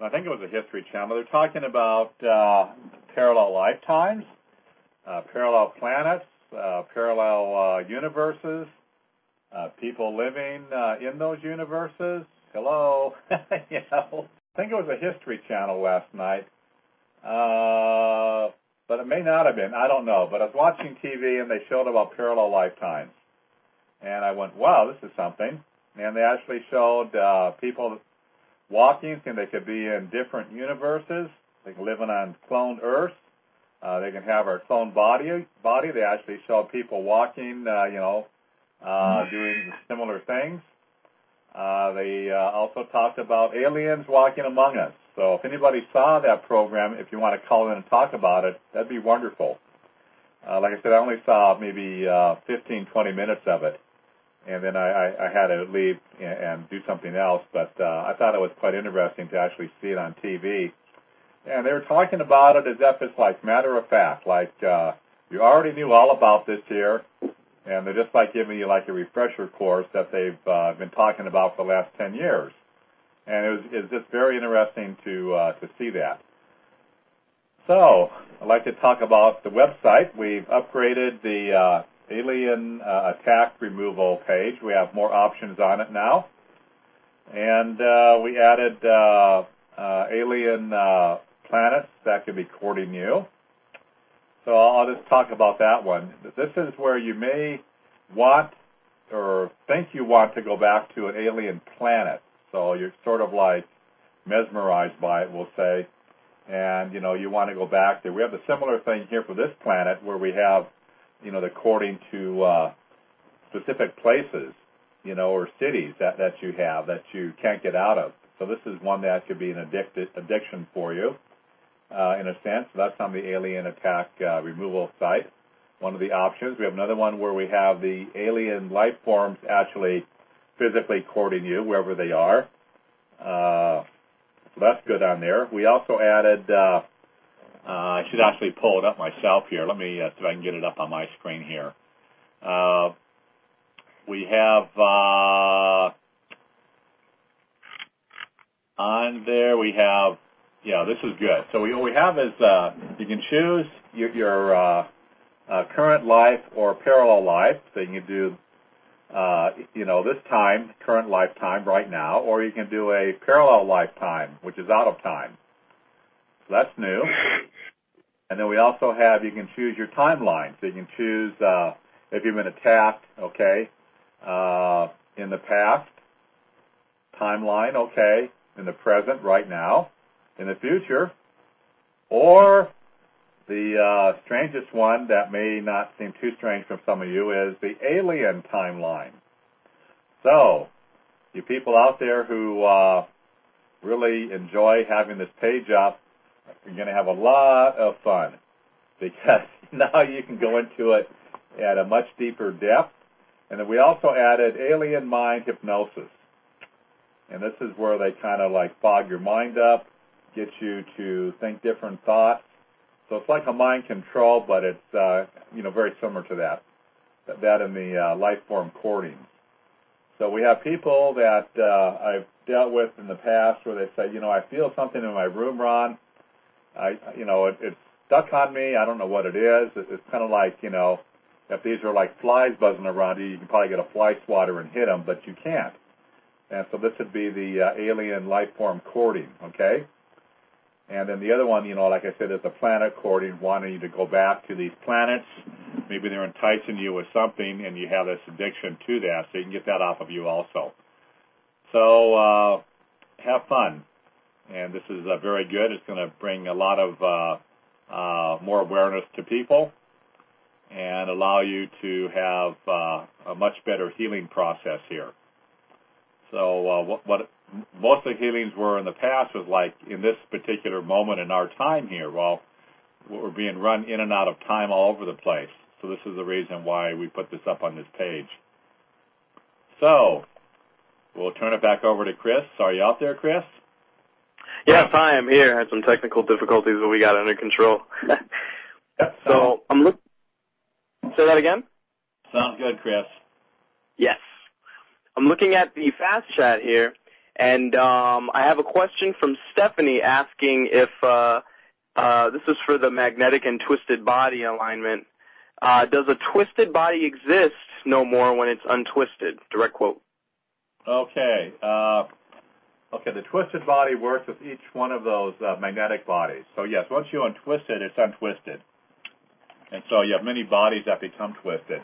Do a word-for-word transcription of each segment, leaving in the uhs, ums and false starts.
I think it was a History Channel. They're talking about uh, parallel lifetimes, uh, parallel planets, uh, parallel uh, universes, uh, people living uh, in those universes. Hello, you know. I think it was a History Channel last night, uh, but it may not have been. I don't know. But I was watching T V and they showed about parallel lifetimes, and I went, "Wow, this is something." And they actually showed uh, people walking, and they could be in different universes. They can live on cloned Earth. Uh, they can have our cloned body. Body. They actually showed people walking, uh, you know, uh, doing similar things. Uh, they uh, also talked about aliens walking among us. So if anybody saw that program, if you want to call in and talk about it, that'd be wonderful. Uh, like I said, I only saw maybe uh, fifteen, twenty minutes of it, and then I, I, I had to leave and, and do something else. But uh, I thought it was quite interesting to actually see it on T V. And they were talking about it as if it's like matter of fact, like uh, you already knew all about this here. And they're just like giving you like a refresher course that they've uh, been talking about for the last ten years. And it was, it was just very interesting to uh, to see that. So I'd like to talk about the website. We've upgraded the uh, alien uh, attack removal page. We have more options on it now. And uh, we added uh, uh, alien uh, planets that could be courting you. So I'll just talk about that one. This is where you may want or think you want to go back to an alien planet. So you're sort of like mesmerized by it, we'll say. And, you know, you want to go back there. We have a similar thing here for this planet where we have, you know, the courting to uh, specific places, you know, or cities that, that you have that you can't get out of. So this is one that could be an addicted, addiction for you. Uh, in a sense. So that's on the alien attack uh, removal site, one of the options. We have another one where we have the alien life forms actually physically courting you wherever they are. Uh, so that's good on there. We also added, uh, uh, I should actually pull it up myself here. Let me uh, see if I can get it up on my screen here. Uh, we have uh, on there, we have Yeah, this is good. So what we have is uh, you can choose your, your uh, uh, current life or parallel life. So you can do, uh, you know, this time, current lifetime right now, or you can do a parallel lifetime, which is out of time. So that's new. And then we also have, you can choose your timeline. So you can choose uh, if you've been attacked, okay, uh, in the past, timeline, okay, in the present, right now, in the future, or the uh, strangest one that may not seem too strange from some of you is the alien timeline. So, you people out there who uh, really enjoy having this page up, you're going to have a lot of fun because now you can go into it at a much deeper depth. And then we also added alien mind hypnosis. And this is where they kind of like fog your mind up, get you to think different thoughts. So it's like a mind control, but it's uh, you know very similar to that. That in the uh, life form courting. So we have people that uh, I've dealt with in the past where they say, you know, I feel something in my room, Ron. I, you know, it, it's stuck on me. I don't know what it is. It, it's kind of like, you know, if these are like flies buzzing around you, you can probably get a fly swatter and hit them, but you can't. And so this would be the uh, alien life form courting, okay? And then the other one, you know, like I said, is the planet courting, wanting you to go back to these planets. Maybe they're enticing you with something, and you have this addiction to that, so you can get that off of you also. So uh, have fun. And this is uh, very good. It's going to bring a lot of uh, uh, more awareness to people and allow you to have uh, a much better healing process here. So uh, what, what most of the healings were in the past was like in this particular moment in our time here. Well, we're being run in and out of time all over the place. So this is the reason why we put this up on this page. So we'll turn it back over to Chris. Are you out there, Chris? Yes, I am here. I had some technical difficulties, but we got under control. Yep, so I'm look. Say that again? Sounds good, Chris. Yes. I'm looking at the fast chat here, And um, I have a question from Stephanie asking if uh, uh, this is for the magnetic and twisted body alignment. Uh, does a twisted body exist no more when it's untwisted? Direct quote. Okay. Uh, okay, the twisted body works with each one of those uh, magnetic bodies. So, yes, once you untwist it, it's untwisted. And so you have many bodies that become twisted.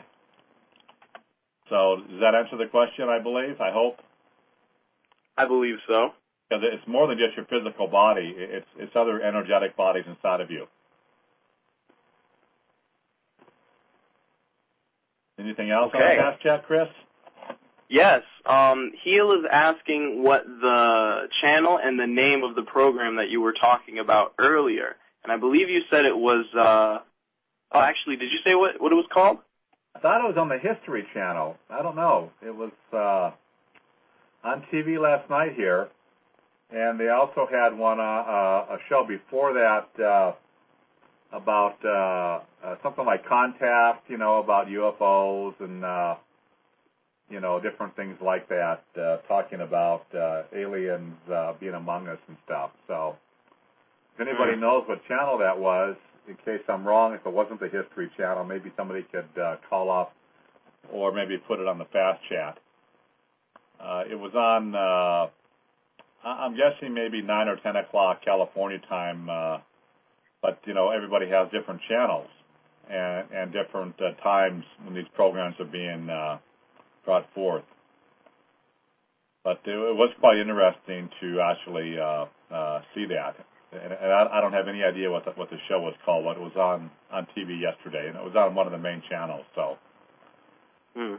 So does that answer the question, I believe, I hope? I believe so. Because it's more than just your physical body. It's, it's other energetic bodies inside of you. Anything else Okay. on the past chat, Chris? Yes. Um, Heel is asking what the channel and the name of the program that you were talking about earlier. And I believe you said it was, uh, oh, actually, did you say what, what it was called? I thought it was on the History Channel. I don't know. It was uh, on T V last night here. And they also had one, uh, uh, a show before that uh, about uh, uh, something like Contact, you know, about U F Os and, uh, you know, different things like that, uh, talking about uh, aliens uh, being among us and stuff. So if anybody mm. knows what channel that was, in case I'm wrong, if it wasn't the History Channel, maybe somebody could uh, call up or maybe put it on the Fast Chat. Uh, it was on, uh, I'm guessing maybe nine or ten o'clock California time, uh, but, you know, everybody has different channels and, and different uh, times when these programs are being uh, brought forth. But it, it was quite interesting to actually uh, uh, see that. And, and I, I don't have any idea what the, what the show was called, but it was on, on T V yesterday, and it was on one of the main channels. So, hmm.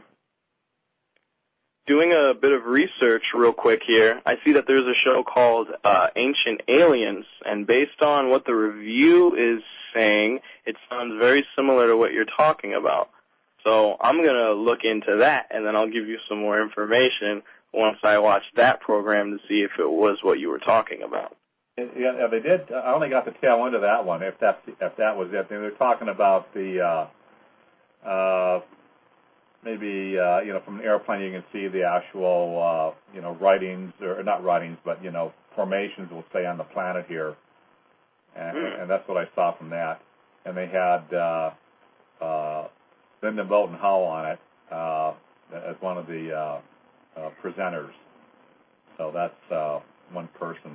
Doing a bit of research real quick here, I see that there's a show called uh, Ancient Aliens, and based on what the review is saying, it sounds very similar to what you're talking about. So I'm going to look into that, and then I'll give you some more information once I watch that program to see if it was what you were talking about. Yeah, they did. I only got the tail end of that one, if that's if that was it. They were talking about the uh, uh, maybe uh, you know, from an airplane you can see the actual uh, you know, writings, or not writings, but you know, formations, we'll say, on the planet here, and, mm. and that's what I saw from that. And they had uh, uh, Lyndon Moulton Howe on it uh, as one of the uh, uh, presenters. So that's uh, one person.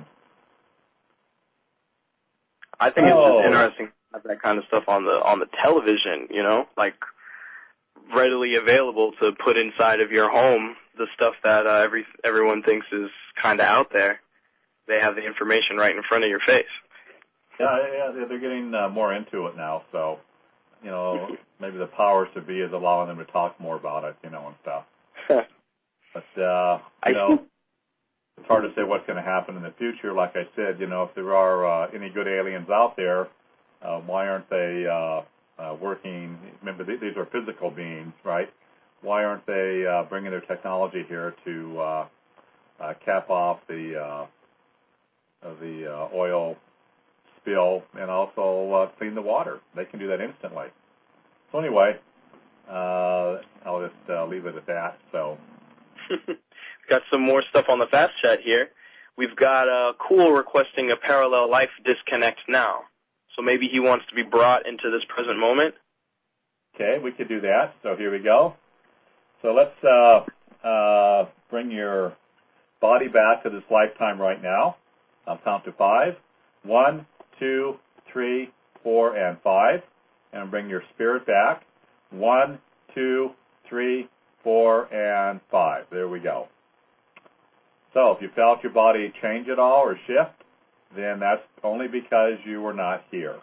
I think oh. it's just interesting to have that kind of stuff on the on the television, you know, like readily available to put inside of your home. The stuff that uh, every everyone thinks is kind of out there, they have the information right in front of your face. Yeah, yeah, they're getting uh, more into it now. So, you know, maybe the powers to be is allowing them to talk more about it, you know, and stuff. But uh, you know. It's hard to say what's going to happen in the future. Like I said, you know, if there are uh, any good aliens out there, uh, why aren't they uh, uh, working? Remember, these are physical beings, right? Why aren't they uh, bringing their technology here to uh, uh, cap off the uh, the uh, oil spill and also uh, clean the water? They can do that instantly. So anyway, uh, I'll just uh, leave it at that. So. Got some more stuff on the Fast Chat here. We've got uh, Cool requesting a parallel life disconnect now. So maybe he wants to be brought into this present moment. Okay, we could do that. So here we go. So let's uh, uh, bring your body back to this lifetime right now. I'll count to five. One, two, three, four, and five. And bring your spirit back. One, two, three, four, and five. There we go. So if you felt your body change at all or shift, then that's only because you were not here.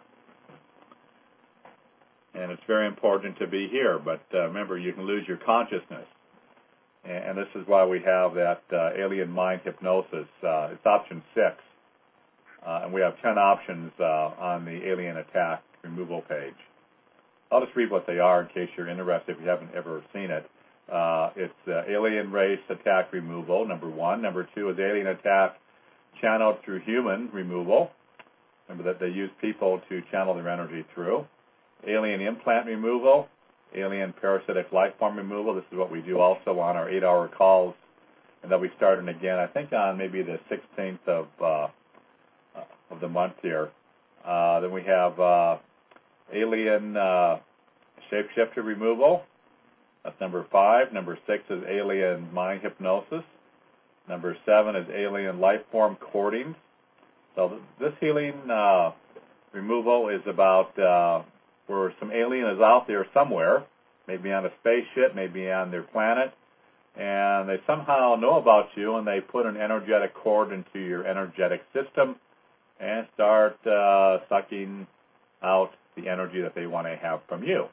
And it's very important to be here, but uh, remember, you can lose your consciousness. And, and this is why we have that uh, alien mind hypnosis. Uh, it's option six. Uh, and we have ten options uh, on the alien attack removal page. I'll just read what they are in case you're interested if you haven't ever seen it. Uh, it's uh, alien race attack removal, number one. Number two is alien attack channeled through human removal. Remember that they use people to channel their energy through. Alien implant removal, alien parasitic life form removal. This is what we do also on our eight-hour calls and they'll be starting again, I think, on maybe the sixteenth of uh, of the month here. Uh, then we have uh, alien uh, shapeshifter removal. That's number five. Number six is alien mind hypnosis. Number seven is alien life form courting. So th- this healing uh, removal is about uh, where some alien is out there somewhere, maybe on a spaceship, maybe on their planet, and they somehow know about you, and they put an energetic cord into your energetic system and start uh, sucking out the energy that they want to have from you.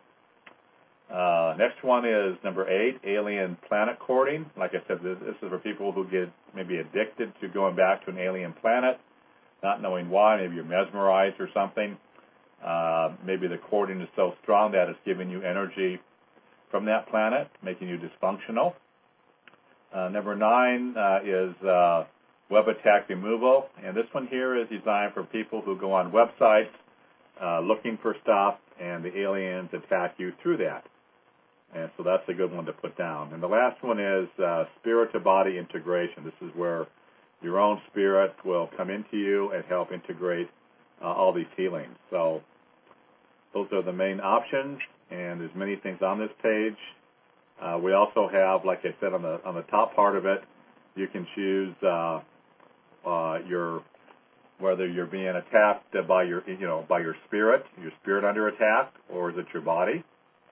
Uh, next one is number eight, alien planet courting. Like I said, this, this is for people who get maybe addicted to going back to an alien planet, not knowing why. Maybe you're mesmerized or something. Uh, maybe the courting is so strong that it's giving you energy from that planet, making you dysfunctional. Uh, number nine uh, is uh, web attack removal, and this one here is designed for people who go on websites uh, looking for stuff, and the aliens attack you through that. And so that's a good one to put down. And the last one is uh, spirit-to-body integration. This is where your own spirit will come into you and help integrate uh, all these healings. So those are the main options, and there's many things on this page. Uh, we also have, like I said, on the on the top part of it, you can choose uh, uh, your whether you're being attacked by your you know by your spirit, your spirit under attack, or is it your body?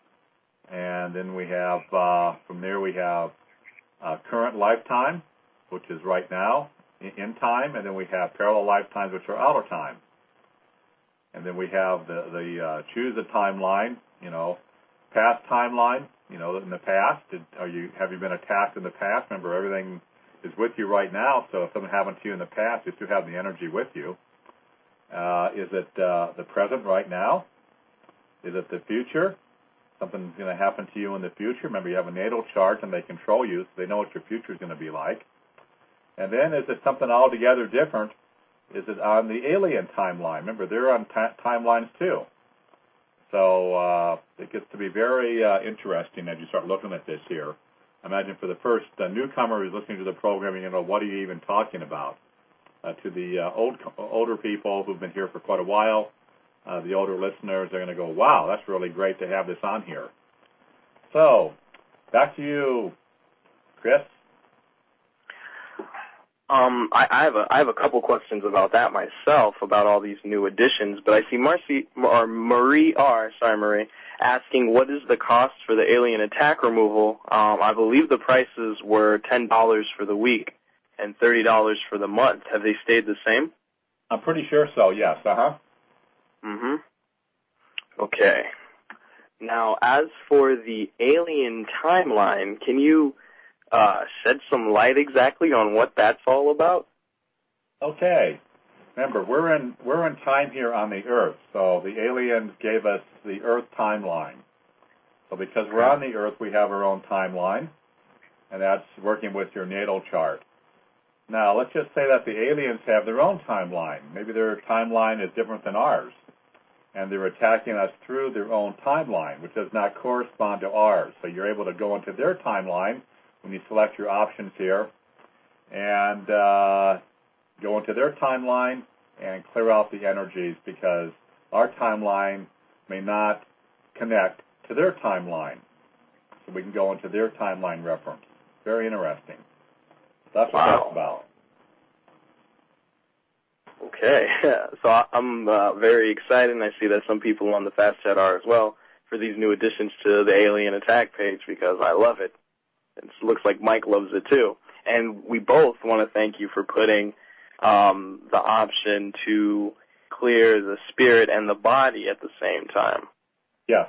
And then we have uh, from there we have uh, current lifetime, which is right now in time, and then we have parallel lifetimes, which are out of time. And then we have the the uh, choose a timeline, you know, past timeline. You know, in the past, did, are you have you been attacked in the past? Remember, everything is with you right now. So if something happened to you in the past, you still have the energy with you. Uh, is it uh, the present right now? Is it the future? Something's going to happen to you in the future. Remember, you have a natal chart, and they control you, so they know what your future is going to be like. And then, is it something altogether different? Is it on the alien timeline? Remember, they're on t- timelines too. So uh, it gets to be very uh, interesting as you start looking at this here. Imagine for the first uh, newcomer who's listening to the program, you know, what are you even talking about? Uh, to the uh, old older people who've been here for quite a while, uh, the older listeners are going to go, wow, that's really great to have this on here. So back to you, Chris. Um, I, I have a I have a couple questions about that myself, about all these new additions. But I see Marcy or Marie R. Sorry, Marie, asking what is the cost for the alien attack removal. Um, I believe the prices were ten dollars for the week and thirty dollars for the month. Have they stayed the same? I'm pretty sure so. Yes. Uh huh. Mhm. Okay. Now, as for the alien timeline, can you Uh, shed some light exactly on what that's all about? Okay. Remember, we're in we're in time here on the Earth, so the aliens gave us the Earth timeline. So because we're on the Earth, we have our own timeline, and that's working with your natal chart. Now, let's just say that the aliens have their own timeline. Maybe their timeline is different than ours, and they're attacking us through their own timeline, which does not correspond to ours. So you're able to go into their timeline when you select your options here, and uh, go into their timeline and clear out the energies, because our timeline may not connect to their timeline. So we can go into their timeline reference. Very interesting. That's what Wow. that's about. Okay. So I'm uh, very excited, and I see that some people on the Fast Chat are as well, for these new additions to the Alien Attack page, because I love it. It looks like Mike loves it too. And we both want to thank you for putting um, the option to clear the spirit and the body at the same time. Yes.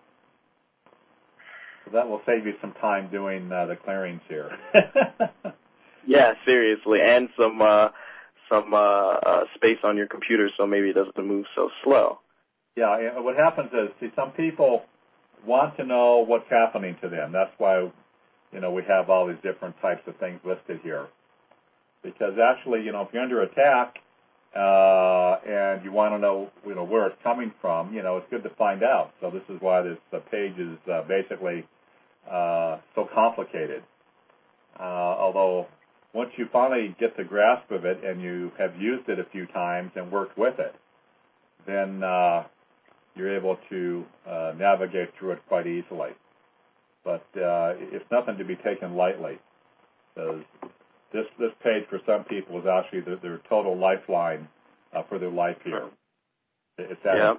So that will save you some time doing uh, the clearings here. Yeah, seriously, and some uh, some uh, uh, space on your computer, so maybe it doesn't move so slow. Yeah, and what happens is, see, some people want to know what's happening to them. That's why, you know, we have all these different types of things listed here. Because actually, you know, if you're under attack uh, and you want to know, you know, where it's coming from, you know, it's good to find out. So this is why this uh, page is uh, basically uh, so complicated. Uh, although once you finally get the grasp of it and you have used it a few times and worked with it, then uh, you're able to uh, navigate through it quite easily. But uh, it's nothing to be taken lightly. Because this this page for some people is actually their, their total lifeline uh, for their life here. It's that. Yeah.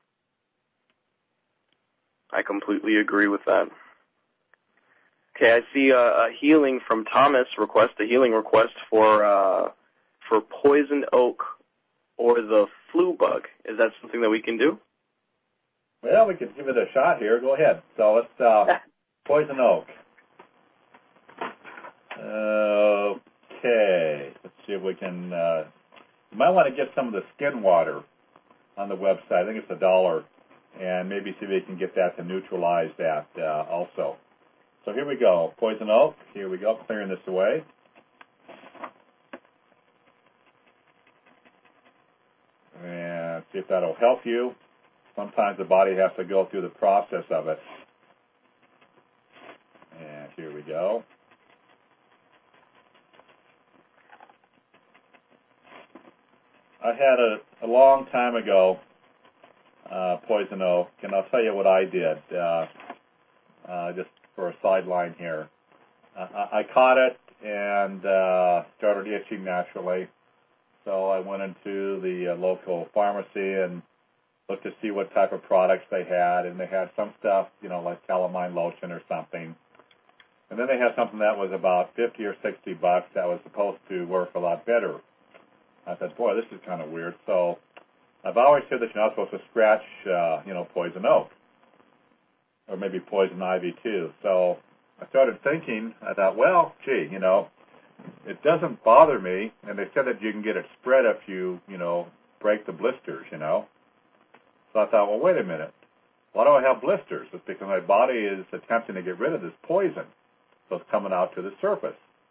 I completely agree with that. Okay, I see a, a healing from Thomas request, a healing request for uh, for poison oak or the flu bug. Is that something that we can do? Well, we could give it a shot here. Go ahead. So let's uh, poison oak. Okay. Let's see if we can. Uh, you might want to get some of the skin water on the website. I think it's a dollar, and maybe see if we can get that to neutralize that uh, also. So here we go. Poison oak. Here we go. Clearing this away. And see if that'll help you. Sometimes the body has to go through the process of it. And here we go. I had a, a long time ago uh, poison oak, and I'll tell you what I did, uh, uh, just for a sideline here. Uh, I, I caught it and uh, started itching naturally, so I went into the uh, local pharmacy and looked to see what type of products they had, and they had some stuff, you know, like calamine lotion or something. And then they had something that was about fifty or sixty bucks that was supposed to work a lot better. I said, boy, this is kind of weird. So I've always said that you're not supposed to scratch, uh, you know, poison oak, or maybe poison ivy too. So I started thinking, I thought, well, gee, you know, it doesn't bother me. And they said that you can get it spread if you, you know, break the blisters, you know. So I thought, well, wait a minute. Why do I have blisters? It's because my body is attempting to get rid of this poison. So it's coming out to the surface.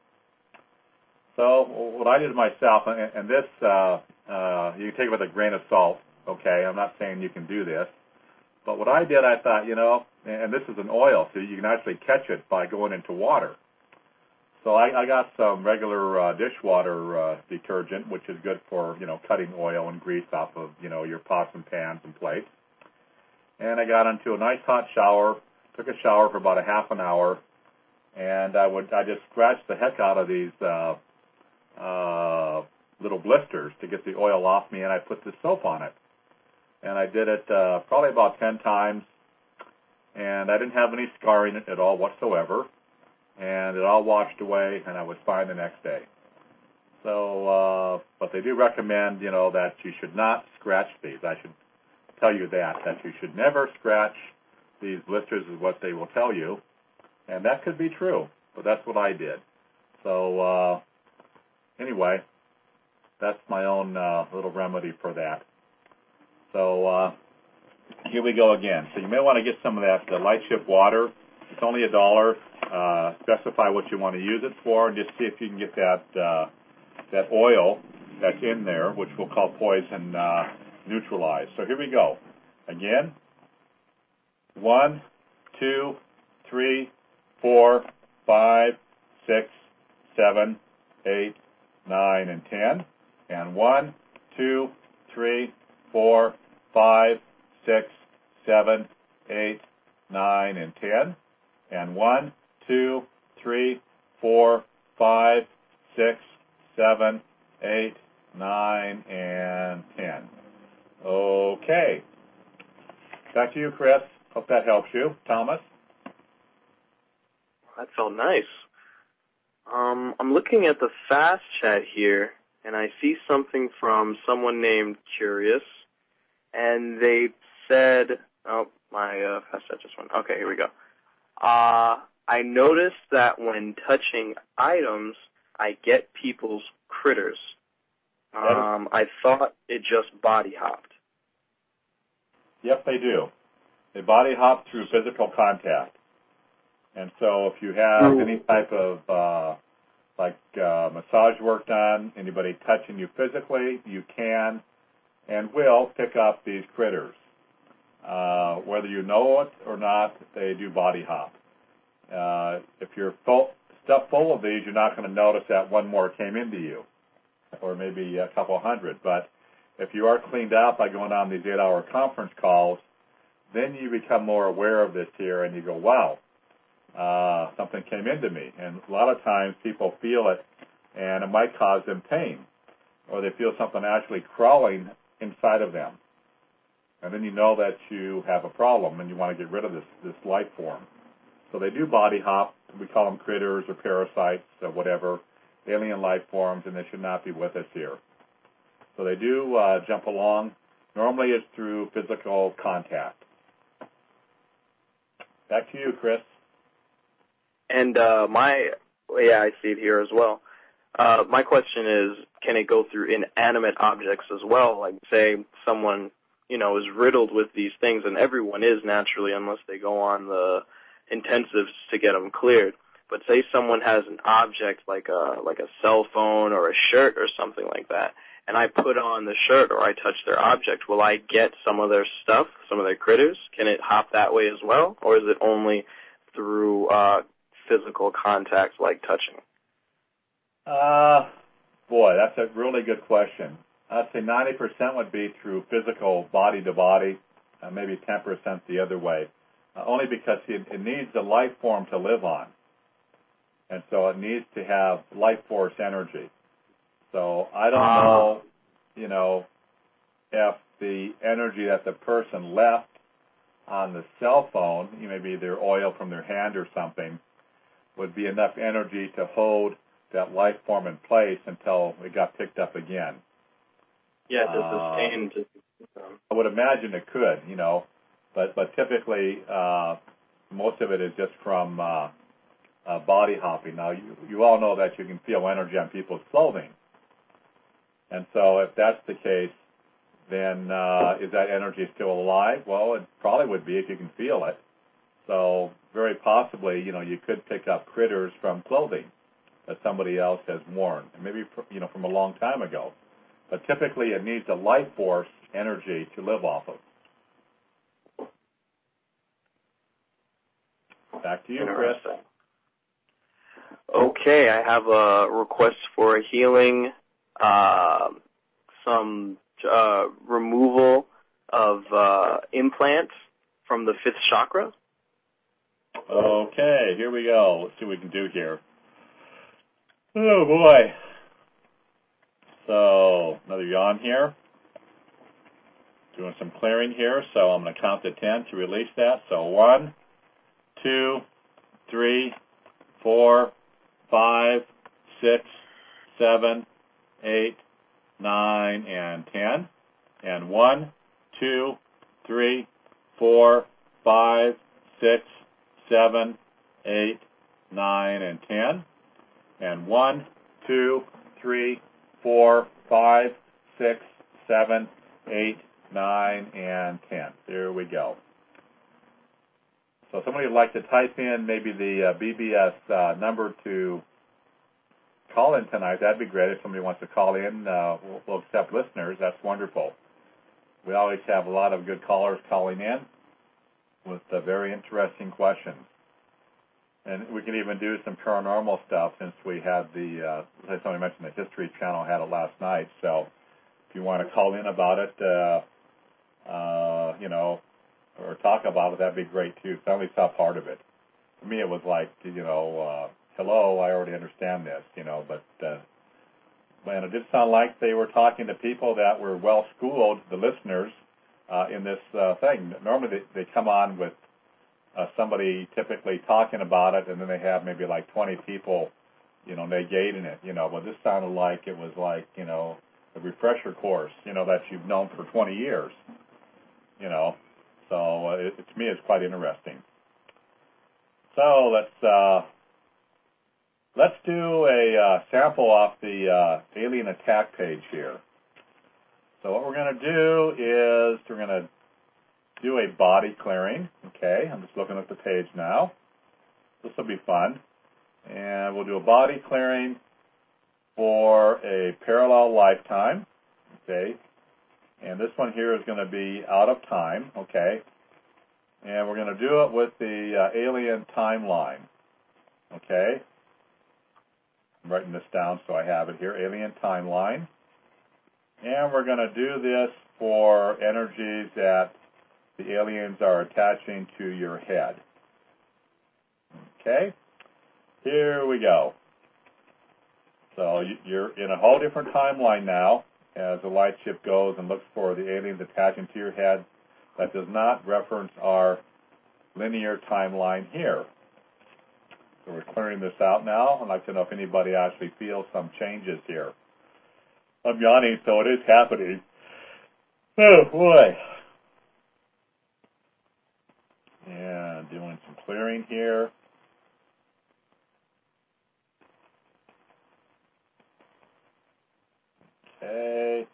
So what I did myself, and, and this, uh, uh, you can take it with a grain of salt, okay? I'm not saying you can do this. But what I did, I thought, you know, and this is an oil, so you can actually catch it by going into water. So I, I got some regular uh, dishwater uh, detergent, which is good for, you know, cutting oil and grease off of, you know, your pots and pans and plates. And I got into a nice hot shower, took a shower for about a half an hour, and I would I just scratched the heck out of these uh, uh, little blisters to get the oil off me, and I put the soap on it. And I did it uh, probably about ten times, and I didn't have any scarring at all whatsoever. And it all washed away, and I was fine the next day. So, uh, but they do recommend, you know, that you should not scratch these. I should tell you that, that you should never scratch these blisters is what they will tell you. And that could be true, but that's what I did. So, uh, anyway, that's my own uh, little remedy for that. So, uh, here we go again. So you may want to get some of that uh, light chip water. It's only a dollar. Uh, specify what you want to use it for, and just see if you can get that uh, that oil that's in there, which we'll call poison, uh, neutralized. So here we go. Again, one, two, three, four, five, six, seven, eight, nine, and ten. And one, two, three, four, five, six, seven, eight, nine, and ten. And one, two, three, four, five, six, seven, eight, nine, and ten. Okay. Back to you, Chris. Hope that helps you. Thomas? That felt nice. Um, I'm looking at the fast chat here, and I see something from someone named Curious, and they said, oh, my uh, fast chat just went. Okay, here we go. Uh, I noticed that when touching items, I get people's critters. Um, I thought it just body hopped. Yep, they do. They body hop through physical contact. And so if you have oh. any type of, uh, like, uh, massage work done, anybody touching you physically, you can and will pick up these critters. Uh, whether you know it or not, they do body hop. Uh, if you're stuff full of these, you're not going to notice that one more came into you, or maybe a couple hundred. But if you are cleaned out by going on these eight-hour conference calls, then you become more aware of this here, and you go, wow, uh, something came into me. And a lot of times people feel it, and it might cause them pain, or they feel something actually crawling inside of them. And then you know that you have a problem, and you want to get rid of this, this life form. So they do body hop. We call them critters or parasites or whatever, alien life forms, and they should not be with us here. So they do uh, jump along. Normally it's through physical contact. Back to you, Chris. And uh, my, yeah, I see it here as well. Uh, my question is, can it go through inanimate objects as well? Like, say, someone, you know, is riddled with these things, and everyone is naturally, unless they go on the intensives to get them cleared. But say someone has an object like a like a cell phone or a shirt or something like that, and I put on the shirt or I touch their object, will I get some of their stuff, some of their critters? Can it hop that way as well, or is it only through uh, physical contact like touching? Uh, boy, that's a really good question. I'd say ninety percent would be through physical body-to-body, uh, maybe ten percent the other way, uh, only because it, it needs a life form to live on. And so it needs to have life force energy. So I don't uh, know, you know, if the energy that the person left on the cell phone, you know, maybe their oil from their hand or something, would be enough energy to hold that life form in place until it got picked up again. Yeah, to sustain. Uh, I would imagine it could, you know, but but typically uh, most of it is just from uh, uh, body hopping. Now, you, you all know that you can feel energy on people's clothing. And so if that's the case, then uh, is that energy still alive? Well, it probably would be if you can feel it. So very possibly, you know, you could pick up critters from clothing that somebody else has worn, maybe, you know, from a long time ago. But typically it needs a life force energy to live off of. Back to you, Chris. Okay, I have a request for a healing, uh, some uh, removal of uh, implants from the fifth chakra. Okay, here we go. Let's see what we can do here. Oh, boy. So, another yawn here. Doing some clearing here, so I'm going to count to ten to release that. So, one, two, three, four, five, six, seven, eight, nine, and ten. And one, two, three, four, five, six, seven, eight, nine, and ten. And one, two, three, four, five, six, seven, eight, nine, and ten. There we go. So somebody would like to type in maybe the uh, B B S uh, number to call in tonight. That'd be great. If somebody wants to call in, uh, we'll, we'll accept listeners. That's wonderful. We always have a lot of good callers calling in with uh, very interesting questions. And we can even do some paranormal stuff since we had the, uh, as somebody mentioned, the History Channel had it last night. So if you want to call in about it, uh, uh, you know, or talk about it, that'd be great too. So I only saw part of it. For me, it was like, you know, uh, hello, I already understand this, you know, but, uh, and it did sound like they were talking to people that were well-schooled, the listeners, uh, in this uh, thing. Normally they, they come on with uh, somebody typically talking about it, and then they have maybe like twenty people, you know, negating it, you know, but this sounded like it was like, you know, a refresher course, you know, that you've known for twenty years, you know. So uh, it, it, to me, it's quite interesting. So let's uh, let's do a uh, sample off the uh, alien attack page here. So what we're going to do is we're going to do a body clearing. Okay, I'm just looking at the page now. This will be fun. And we'll do a body clearing for a parallel lifetime. Okay. And this one here is going to be out of time. Okay. And we're going to do it with the uh, alien timeline. Okay. I'm writing this down so I have it here, alien timeline. And we're going to do this for energies that the aliens are attaching to your head. Okay, here we go. So you're in a whole different timeline now as the light ship goes and looks for the aliens attaching to your head. That does not reference our linear timeline here. So we're clearing this out now. I'd like to know if anybody actually feels some changes here. I'm yawning, so it is happening. Oh, boy. And doing some clearing here. Okay.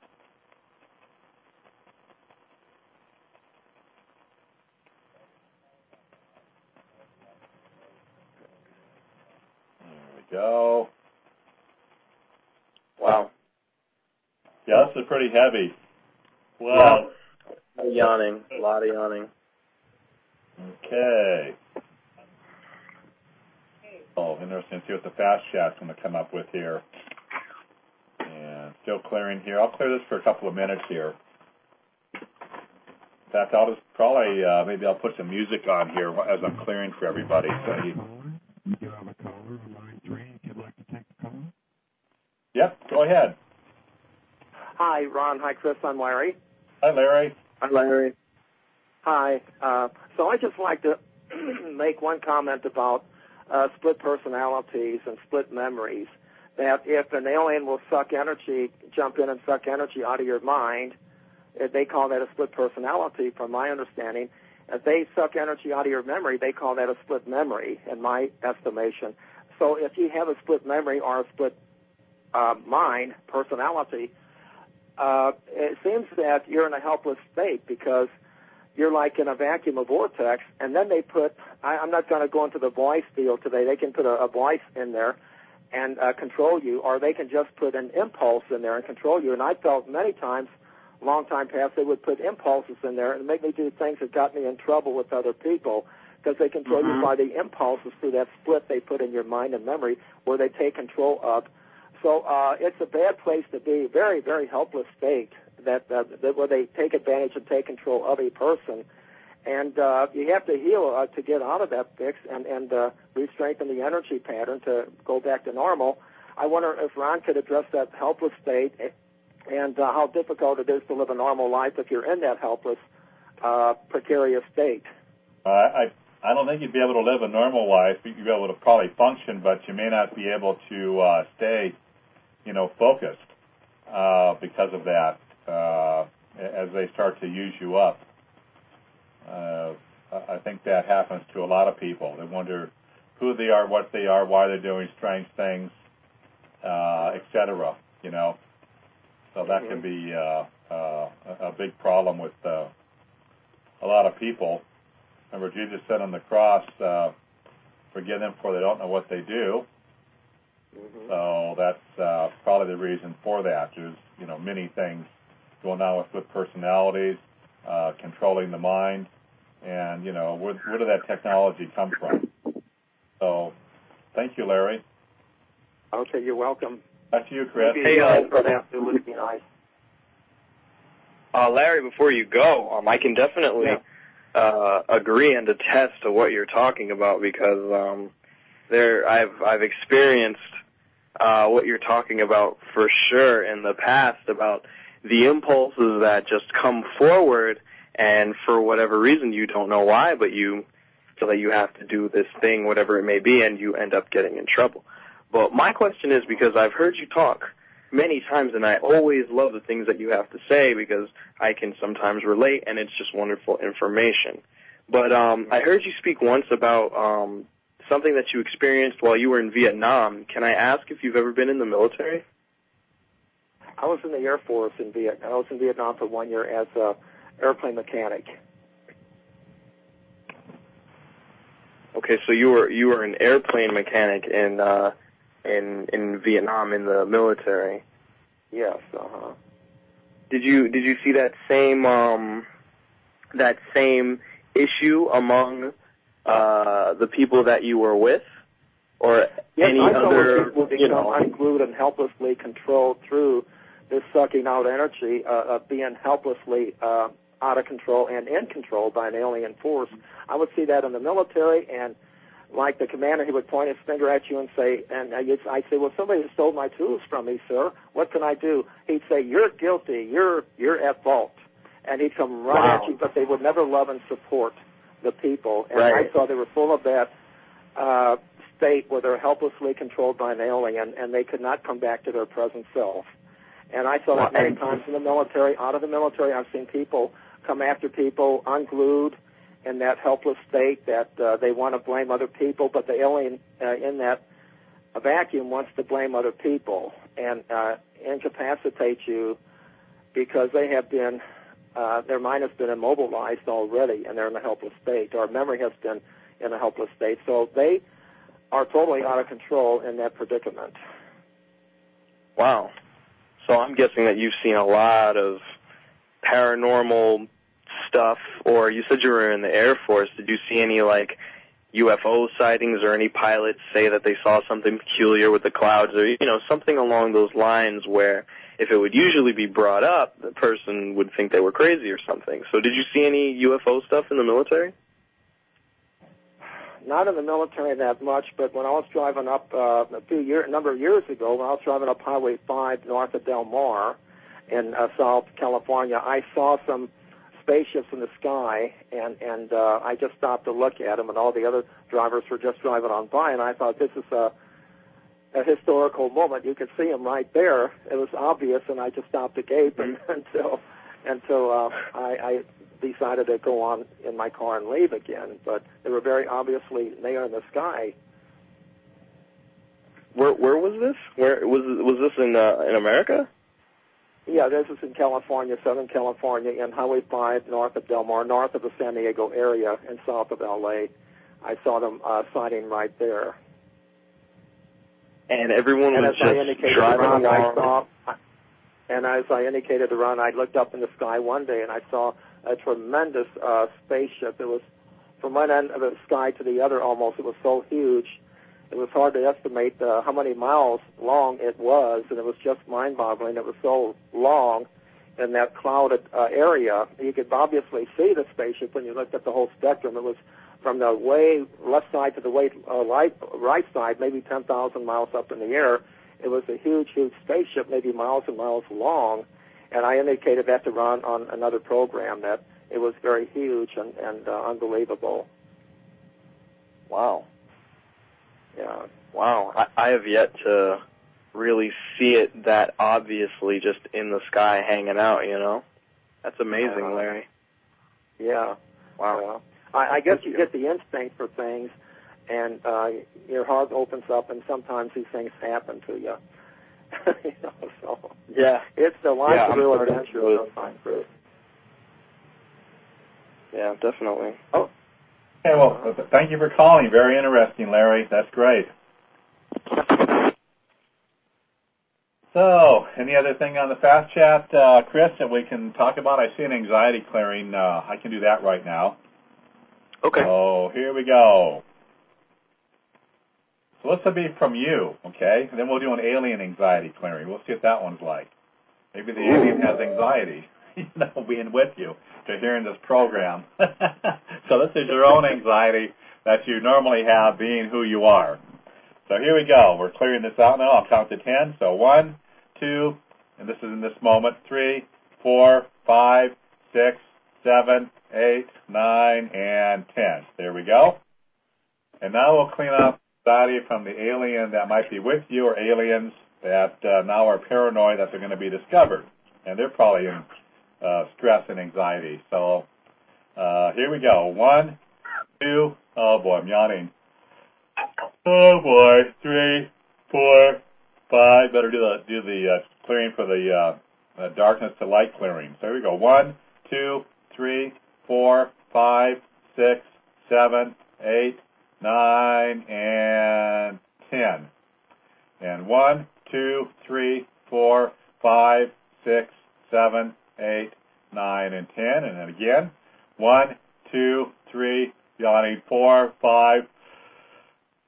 There we go. Wow. Yeah, this is pretty heavy. Wow. A lot of yawning. A lot of yawning. Okay. Oh, interesting to see what the fast chat's going to come up with here. And still clearing here. I'll clear this for a couple of minutes here. In fact, I'll just probably, uh, maybe I'll put some music on here as I'm clearing for everybody. So you... You do have a caller on line three if you'd like to take the call. Yep, go ahead. Hi, Ron. Hi, Chris. I'm Larry. Hi, Larry. Hi, Larry. Hi. Uh, so I just like to make one comment about uh, split personalities and split memories. That if an alien will suck energy, jump in and suck energy out of your mind, they call that a split personality, from my understanding. If they suck energy out of your memory, they call that a split memory, in my estimation. So if you have a split memory or a split uh, mind, personality, uh, it seems that you're in a helpless state because you're like in a vacuum, a vortex, and then they put, I, I'm not going to go into the voice deal today, they can put a, a voice in there and uh, control you, or they can just put an impulse in there and control you. And I felt many times, long time past, they would put impulses in there and make me do things that got me in trouble with other people because they control mm-hmm. you by the impulses through that split they put in your mind and memory where they take control of. So uh, it's a bad place to be, very, very helpless state that, uh, that where they take advantage and take control of a person. And uh, you have to heal uh, to get out of that fix and, and uh, re-strengthen the energy pattern to go back to normal. I wonder if Ron could address that helpless state and uh, how difficult it is to live a normal life if you're in that helpless, uh, precarious state. Uh, I I don't think you'd be able to live a normal life. You'd be able to probably function, but you may not be able to uh, stay, you know, focused uh, because of that uh, as they start to use you up. Uh, I think that happens to a lot of people. They wonder who they are, what they are, why they're doing strange things, uh, et cetera, you know. So that mm-hmm. can be uh, uh, a big problem with uh, a lot of people. Remember, Jesus said on the cross, uh, forgive them for they don't know what they do. Mm-hmm. So that's uh, probably the reason for that. There's, you know, many things going on with, with personalities, uh, controlling the mind, and, you know, where, where did that technology come from? So thank you, Larry. Okay, you're welcome. Back to you, Chris. Hey, uh, it would be nice. Uh, Larry, before you go, um, I can definitely yeah. uh, agree and attest to what you're talking about because um, there I've I've experienced uh, what you're talking about for sure in the past about the impulses that just come forward, and for whatever reason you don't know why, but you feel that you have to do this thing, whatever it may be, and you end up getting in trouble. But my question is, because I've heard you talk many times, and I always love the things that you have to say because I can sometimes relate, and it's just wonderful information. But um, I heard you speak once about um, something that you experienced while you were in Vietnam. Can I ask if you've ever been in the military? I was in the Air Force in Vietnam. I was in Vietnam for one year as an airplane mechanic. Okay, so you were you were an airplane mechanic in uh, in in Vietnam in the military. Yes. Uh-huh. Did you did you see that same um, that same issue among uh, the people that you were with? or yes, any I thought other, people would become you know, unglued and helplessly controlled through this sucking out energy, uh, of being helplessly uh, out of control and in control by an alien force. I would see that in the military, and like the commander, he would point his finger at you and say, and I'd say, well, somebody stole my tools from me, sir. What can I do? He'd say, you're guilty. You're you're at fault. And he'd come right wow. at you, but they would never love and support the people. And right. I saw they were full of that uh, state where they're helplessly controlled by an alien, and they could not come back to their present self. And I saw that many times in the military. Out of the military, I've seen people come after people unglued in that helpless state that uh, they want to blame other people, but the alien uh, in that vacuum wants to blame other people and uh, incapacitate you because they have been, uh, their mind has been immobilized already and they're in a helpless state, or memory has been in a helpless state. So they are totally out of control in that predicament. Wow. So I'm guessing that you've seen a lot of paranormal stuff, or you said you were in the Air Force. Did you see any, like, U F O sightings, or any pilots say that they saw something peculiar with the clouds, or, you know, something along those lines where if it would usually be brought up, the person would think they were crazy or something. So did you see any U F O stuff in the military? Not in the military that much, but when I was driving up uh, a few year, a number of years ago, when I was driving up Highway five north of Del Mar in uh, South California, I saw some spaceships in the sky, and and uh, I just stopped to look at them, and all the other drivers were just driving on by, and I thought, this is a, a historical moment. You could see them right there. It was obvious, and I just stopped to gape and, until until uh, I, I decided to go on in my car and leave again. But they were very obviously there in the sky. Where where was this? Where was was this in uh, in America? Yeah, this is in California, Southern California, in Highway five, north of Del Mar, north of the San Diego area, and south of L A. I saw them uh, sighting right there. And everyone and was as I just indicated driving around, along. I saw, and as I indicated around, I looked up in the sky one day, and I saw a tremendous uh, spaceship. It was from one end of the sky to the other almost. It was so huge. It was hard to estimate uh, how many miles long it was, and it was just mind-boggling. It was so long in that clouded uh, area. You could obviously see the spaceship when you looked at the whole spectrum. It was from the way left side to the way uh, right, right side, maybe ten thousand miles up in the air. It was a huge, huge spaceship, maybe miles and miles long, and I indicated that to Ron on another program, that it was very huge and, and uh, unbelievable. Wow. Yeah. Wow. I, I have yet to really see it that obviously just in the sky hanging out, you know? That's amazing, uh, Larry. Yeah. Wow. Uh, I, I guess you get the instinct for things, and uh, your heart opens up, and sometimes these things happen to you. you know, so yeah. It's the life's yeah, a real I'm adventure with... sometimes, Chris. Yeah, definitely. Oh. Okay, well, thank you for calling. Very interesting, Larry. That's great. So, any other thing on the fast chat, uh, Chris, that we can talk about? I see an anxiety clearing. Uh, I can do that right now. Okay. So, here we go. So let's be from you, okay? And then we'll do an alien anxiety clearing. We'll see what that one's like. Maybe the Ooh. alien has anxiety, you know, being with you to hearing this program. So this is your own anxiety that you normally have being who you are. So here we go. We're clearing this out now. I'll count to ten. So one, two, and this is in this moment, three, four, five, six, seven, eight, nine, and ten. There we go. And now we'll clean up anxiety from the alien that might be with you, or aliens that uh, now are paranoid that they're going to be discovered. And they're probably in uh, stress and anxiety. So uh, here we go. One, two, oh boy, I'm yawning. Oh boy, three, four, five. Better do the do the uh, clearing for the uh, uh, darkness to light clearing. So here we go. One, two, three, four, five, six, seven, eight, nine, and ten. And one, two, three, four, five, six, seven, eight, nine, and ten. And then again, one, two, three, yawning, four, five,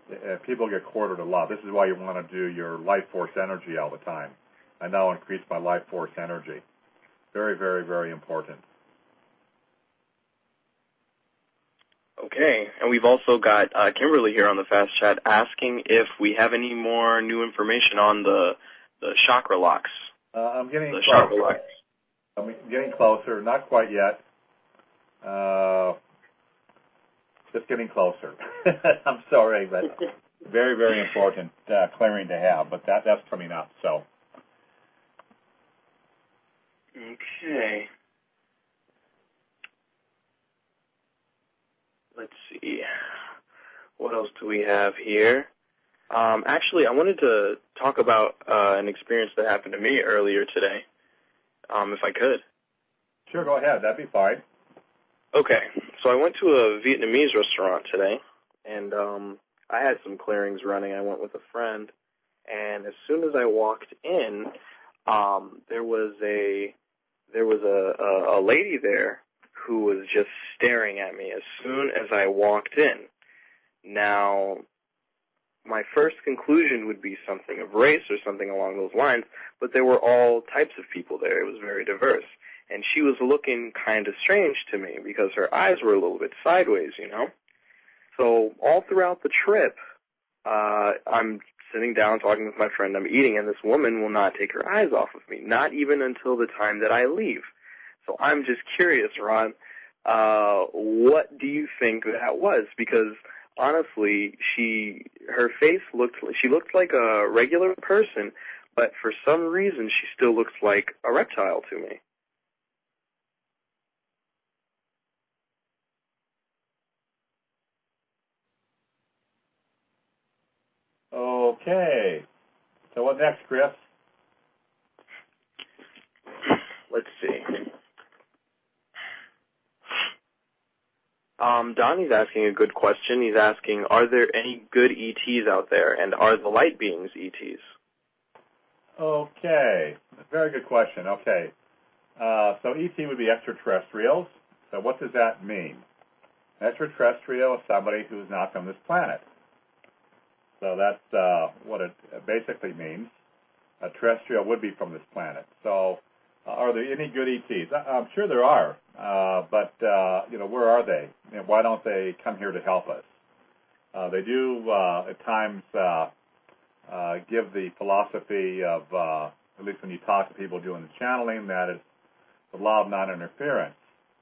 uh, people get quartered a lot. This is why you want to do your life force energy all the time. I now increase my life force energy. Very, very, very important. Okay, and we've also got uh, Kimberly here on the Fast Chat asking if we have any more new information on the the chakra locks. Uh, I'm getting the closer. chakra locks. I'm getting closer. Not quite yet. Uh, just getting closer. I'm sorry, but very, very important uh, clearing to have. But that that's coming up. So. Okay. Let's see. What else do we have here? Um, actually, I wanted to talk about uh, an experience that happened to me earlier today, um, if I could. Sure, go ahead. That'd be fine. Okay. So I went to a Vietnamese restaurant today, and um, I had some clearings running. I went with a friend, and as soon as I walked in, um, there was a there was a, a, a lady there who was just staring at me as soon as I walked in. Now, my first conclusion would be something of race or something along those lines, but there were all types of people there. It was very diverse. And she was looking kind of strange to me because her eyes were a little bit sideways, you know. So all throughout the trip, uh, I'm sitting down talking with my friend, I'm eating, and this woman will not take her eyes off of me, not even until the time that I leave. So I'm just curious, Ron, uh, what do you think that was? Because honestly, she, her face looked, she looked like a regular person, but for some reason she still looks like a reptile to me. Okay. So what next, Chris? Let's see. Um, Donnie's asking a good question. He's asking, are there any good E Ts out there, and are the light beings E Ts? Okay. Very good question. Okay. Uh, so E T would be extraterrestrials. So what does that mean? Extraterrestrial is somebody who's not from this planet. So that's uh, what it basically means. A terrestrial would be from this planet. So uh, are there any good E Ts? I'm sure there are. Uh, but, uh, you know, where are they? You know, why don't they come here to help us? Uh, they do, uh, at times, uh, uh, give the philosophy of, uh, at least when you talk to people doing the channeling, that it's the law of non-interference.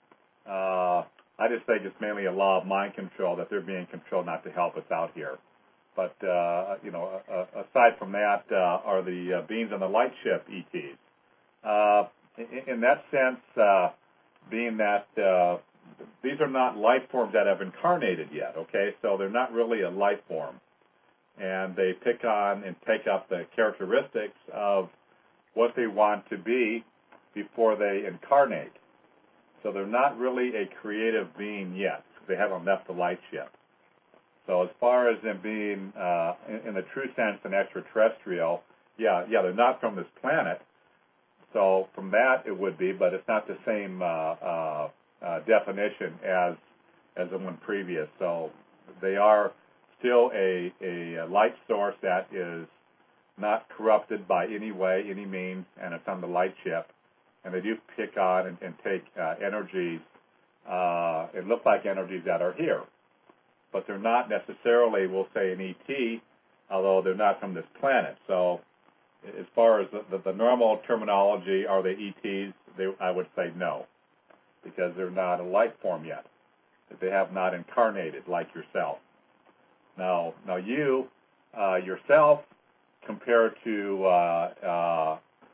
Uh, I just think it's mainly a law of mind control, that they're being controlled not to help us out here. But, uh, you know, uh, aside from that, uh, are the uh, beings on the light ship E Ts. Uh, in, in that sense, uh, being that uh, these are not life forms that have incarnated yet, okay? So they're not really a life form. And they pick on and take up the characteristics of what they want to be before they incarnate. So they're not really a creative being yet. They haven't left the light ship. So as far as them being, uh, in, in the true sense, an extraterrestrial, yeah, yeah, they're not from this planet. So from that it would be, but it's not the same uh, uh, uh, definition as as the one previous. So they are still a, a light source that is not corrupted by any way, any means, and it's on the light ship. And they do pick on and, and take uh, energies, uh, it looks like energies that are here. But they're not necessarily, we'll say, an E T, although they're not from this planet. So as far as the, the, the normal terminology, are they E Ts? They, I would say no, because they're not a life form yet. They have not incarnated like yourself. Now, now you uh, yourself, compared to uh, uh,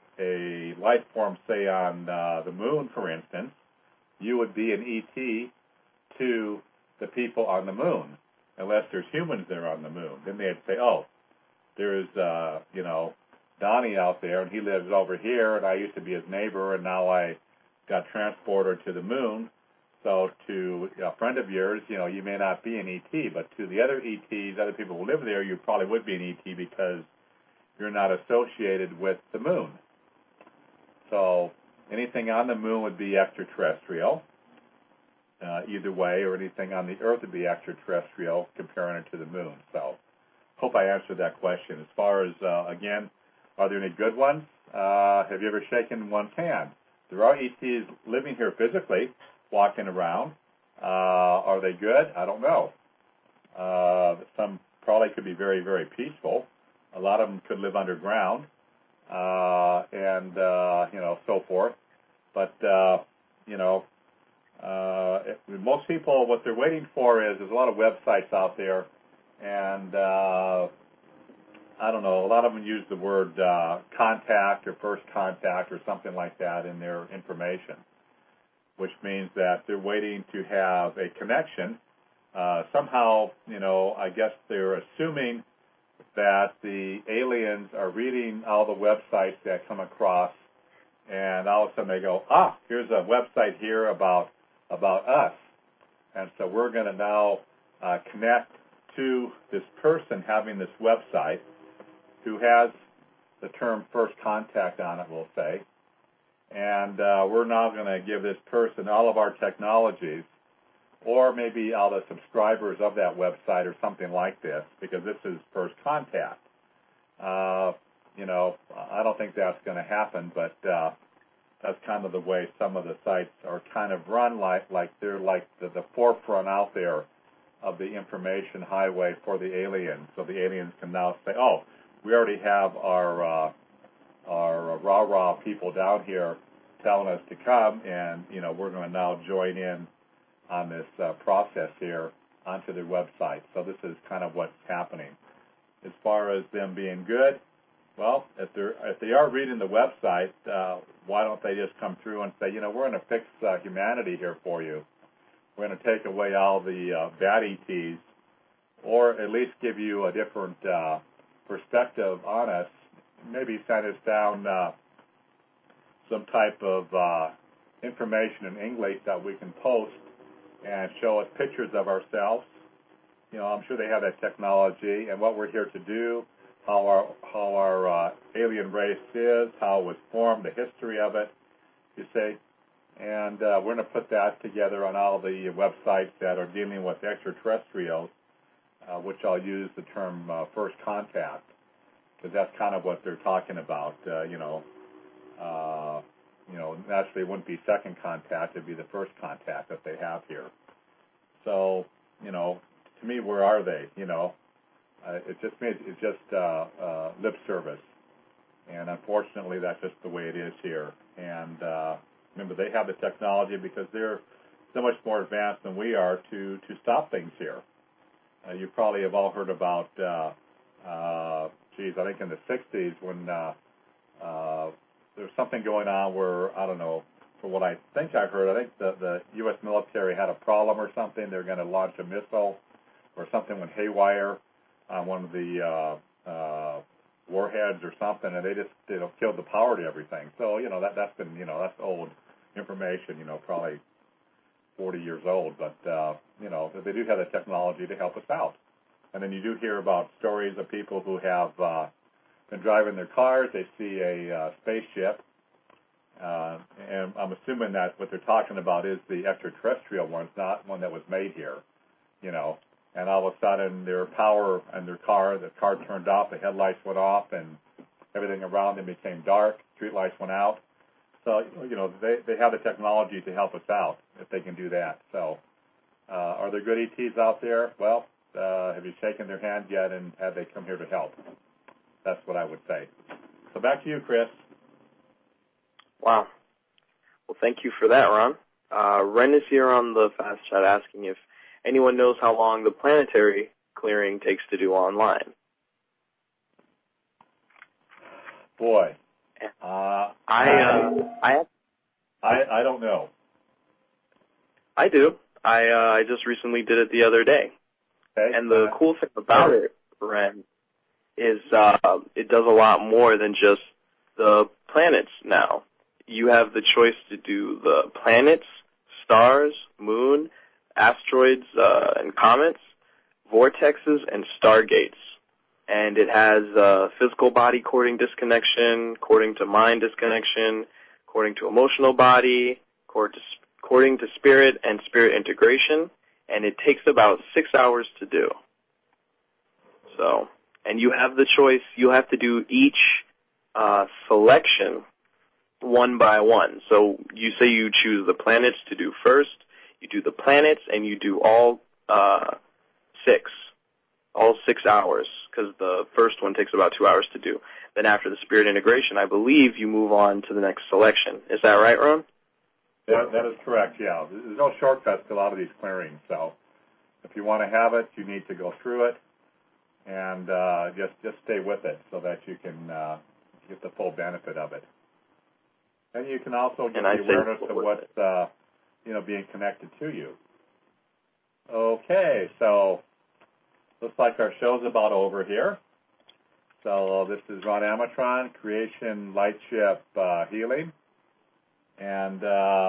a life form, say on uh, the moon, for instance, you would be an E T to the people on the moon, unless there's humans there on the moon. Then they'd say, oh, there's, uh, you know, Donnie out there, and he lives over here, and I used to be his neighbor, and now I got transported to the moon. So to a friend of yours, you know, you may not be an E T, but to the other E Ts, other people who live there, you probably would be an E T because you're not associated with the moon. So anything on the moon would be extraterrestrial, uh, either way, or anything on the Earth would be extraterrestrial, comparing it to the moon. So hope I answered that question. As far as, uh, again, are there any good ones? Uh, have you ever shaken one's hand? There are E Ts living here physically, walking around. Uh, are they good? I don't know. Uh, some probably could be very, very peaceful. A lot of them could live underground, uh, and, uh, you know, so forth. But, uh, you know, uh, if, most people, what they're waiting for is there's a lot of websites out there, and uh, I don't know, a lot of them use the word uh, contact or first contact or something like that in their information, which means that they're waiting to have a connection. Uh, somehow, you know, I guess they're assuming that the aliens are reading all the websites that come across, and all of a sudden they go, ah, here's a website here about about us. And so we're going to now uh, connect to this person having this website who has the term first contact on it, we'll say. And uh, we're now going to give this person all of our technologies, or maybe all the subscribers of that website or something like this, because this is first contact. Uh, you know, I don't think that's going to happen, but uh, that's kind of the way some of the sites are kind of run, like like they're like the, the forefront out there of the information highway for the aliens. So the aliens can now say, oh, we already have our uh, our rah-rah people down here telling us to come, and, you know, we're going to now join in on this uh, process here onto their website. So this is kind of what's happening. As far as them being good, well, if they're if they are reading the website, uh, why don't they just come through and say, you know, we're going to fix uh, humanity here for you. We're going to take away all the uh, bad E Ts, or at least give you a different uh, perspective on us. Maybe send us down uh, some type of uh, information in English that we can post and show us pictures of ourselves. You know, I'm sure they have that technology and what we're here to do, how our how our uh, alien race is, how it was formed, the history of it, you see. And uh, we're going to put that together on all the websites that are dealing with extraterrestrials, uh, which I'll use the term uh, first contact, because that's kind of what they're talking about. Uh, you know, uh, you know, naturally it wouldn't be second contact; it'd be the first contact that they have here. So, you know, to me, where are they? You know, uh, it just made it's just uh, uh, lip service, and unfortunately, that's just the way it is here. And uh, remember, they have the technology because they're so much more advanced than we are to to stop things here. Uh, you probably have all heard about, uh, uh, geez, I think in the sixties when uh, uh, there was something going on where, I don't know, for what I think I heard, I think the, the U S military had a problem or something. They were going to launch a missile or something went haywire on one of the uh, uh, warheads or something, and they just, you know, killed the power to everything. So, you know, that, that's been, you know, that's old information, you know, probably forty years old. But, uh, you know, they do have the technology to help us out. And then you do hear about stories of people who have uh, been driving their cars. They see a uh, spaceship. Uh, and I'm assuming that what they're talking about is the extraterrestrial one, not one that was made here, you know. And all of a sudden, their power in their car, the car turned off, the headlights went off, and everything around them became dark. Street lights went out. So, you know, they, they have the technology to help us out if they can do that. So, uh, are there good E Ts out there? Well, uh, have you shaken their hand yet, and have they come here to help? That's what I would say. So back to you, Chris. Wow. Well, thank you for that, Ron. Uh, Ren is here on the Fast Chat asking if anyone knows how long the planetary clearing takes to do online. Boy, uh, I, uh, I, I, I don't know. I do. I, uh, I just recently did it the other day. Okay. And the uh, cool thing about it, Ren, is uh, it does a lot more than just the planets now. You have the choice to do the planets, stars, moon, asteroids uh, and comets, vortexes, and stargates. And it has uh, physical body cording disconnection, cording to mind disconnection, cording to emotional body, cord to, cording to spirit, and spirit integration. And it takes about six hours to do. So and you have the choice. You have to do each uh, selection one by one. So you say you choose the planets to do first. You do the planets, and you do all uh, six, all six hours, because the first one takes about two hours to do. Then after the spirit integration, I believe you move on to the next selection. Is that right, Ron? That, that is correct, yeah. There's no shortcuts to a lot of these clearings. So if you want to have it, you need to go through it and uh, just, just stay with it so that you can uh, get the full benefit of it. And you can also get the awareness of what's uh, you know, being connected to you. Okay, so looks like our show's about over here. So this is Ron Amatron, Creation Lightship uh, Healing. And uh,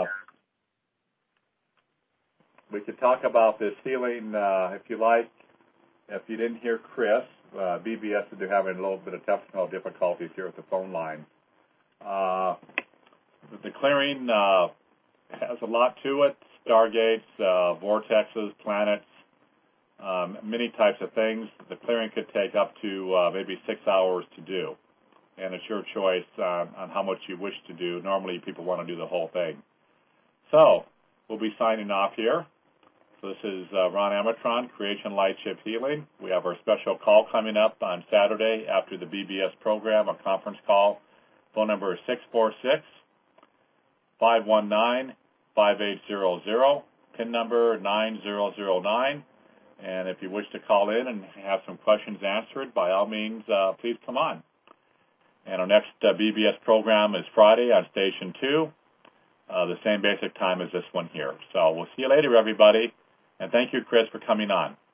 we could talk about this healing uh, if you like. If you didn't hear Chris, uh, B B S is having a little bit of technical difficulties here with the phone line. Uh, the clearing uh, has a lot to it, stargates, uh, vortexes, planets, um, many types of things. The clearing could take up to uh, maybe six hours to do. And it's your choice on, on how much you wish to do. Normally, people want to do the whole thing. So we'll be signing off here. So this is uh, Ron Amatron, Creation Lightship Healing. We have our special call coming up on Saturday after the B B S program, our conference call. Phone number is six four six, five one nine, five eight zero zero. PIN number nine zero zero nine. And if you wish to call in and have some questions answered, by all means, uh, please come on. And our next uh, B B S program is Friday on Station two, uh, the same basic time as this one here. So we'll see you later, everybody. And thank you, Chris, for coming on.